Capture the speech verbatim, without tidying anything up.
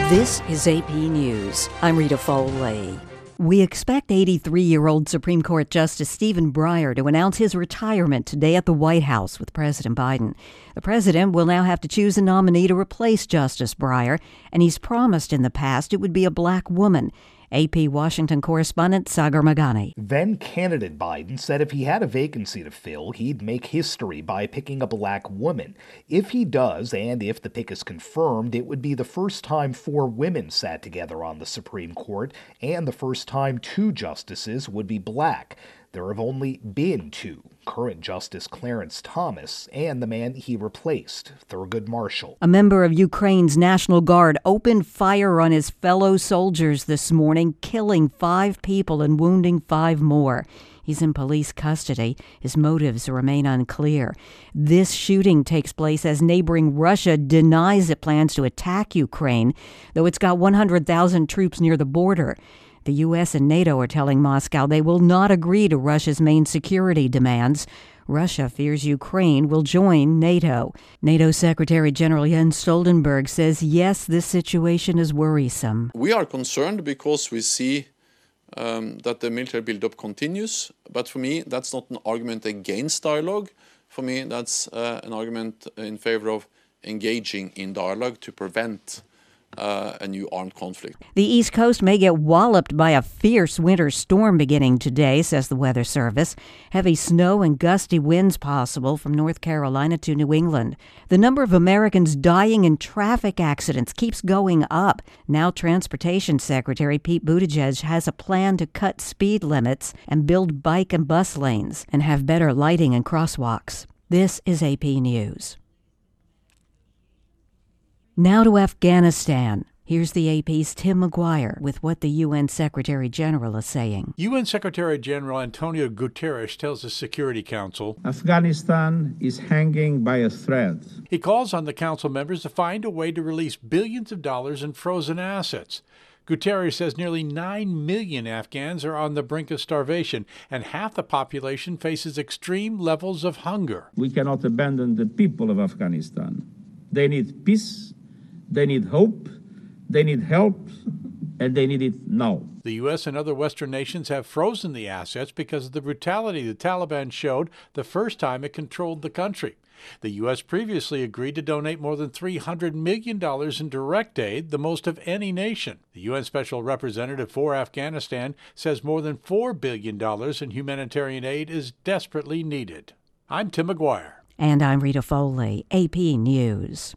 This is A P News. I'm Rita Foley. We expect eighty-three-year-old Supreme Court Justice Stephen Breyer to announce his retirement today at the White House with President Biden. The president will now have to choose a nominee to replace Justice Breyer, and he's promised in the past it would be a black woman. A P Washington correspondent Sagar Meghani. Then-candidate Biden said if he had a vacancy to fill, he'd make history by picking a black woman. If he does, and if the pick is confirmed, it would be the first time four women sat together on the Supreme Court, and the first time two justices would be black. There have only been two, current Justice Clarence Thomas and the man he replaced, Thurgood Marshall. A member of Ukraine's National Guard opened fire on his fellow soldiers this morning, killing five people and wounding five more. He's in police custody. His motives remain unclear. This shooting takes place as neighboring Russia denies it plans to attack Ukraine, though it's got one hundred thousand troops near the border. The U S and NATO are telling Moscow they will not agree to Russia's main security demands. Russia fears Ukraine will join NATO. NATO Secretary General Jens Stoltenberg says, yes, this situation is worrisome. We are concerned because we see um, that the military buildup continues. But for me, that's not an argument against dialogue. For me, that's uh, an argument in favor of engaging in dialogue to prevent Uh, a new armed conflict. The East Coast may get walloped by a fierce winter storm beginning today, says the Weather Service. Heavy snow and gusty winds possible from North Carolina to New England. The number of Americans dying in traffic accidents keeps going up. Now Transportation Secretary Pete Buttigieg has a plan to cut speed limits and build bike and bus lanes and have better lighting and crosswalks. This is A P News. Now to Afghanistan. Here's the A P's Tim McGuire with what the U N Secretary General is saying. U N Secretary General Antonio Guterres tells the Security Council, Afghanistan is hanging by a thread. He calls on the Council members to find a way to release billions of dollars in frozen assets. Guterres says nearly nine million Afghans are on the brink of starvation, and half the population faces extreme levels of hunger. We cannot abandon the people of Afghanistan. They need peace. They need hope, they need help, and they need it now. The U S and other Western nations have frozen the assets because of the brutality the Taliban showed the first time it controlled the country. The U S previously agreed to donate more than three hundred million dollars in direct aid, the most of any nation. The U N Special Representative for Afghanistan says more than four billion dollars in humanitarian aid is desperately needed. I'm Tim McGuire. And I'm Rita Foley, A P News.